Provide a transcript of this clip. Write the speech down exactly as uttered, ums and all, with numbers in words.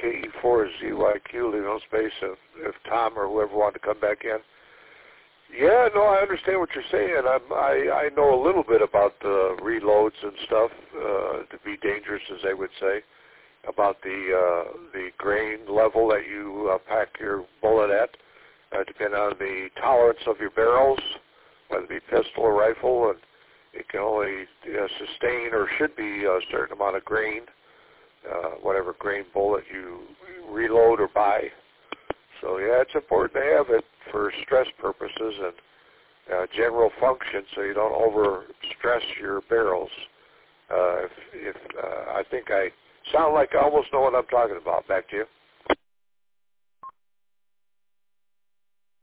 K E four Z Y Q, leave no space if, if Tom or whoever wanted to come back in. Yeah, no, I understand what you're saying. I'm, I I know a little bit about the reloads and stuff uh, to be dangerous, as they would say, about the uh, the grain level that you uh, pack your bullet at, uh, depending on the tolerance of your barrels, whether it be pistol or rifle, and it can only uh, sustain or should be a certain amount of grain, uh, whatever grain bullet you reload or buy. So yeah, it's important to have it for stress purposes and uh, general function, so you don't over stress your barrels. Uh, if, if uh, I think I sound like I almost know what I'm talking about. Back to you.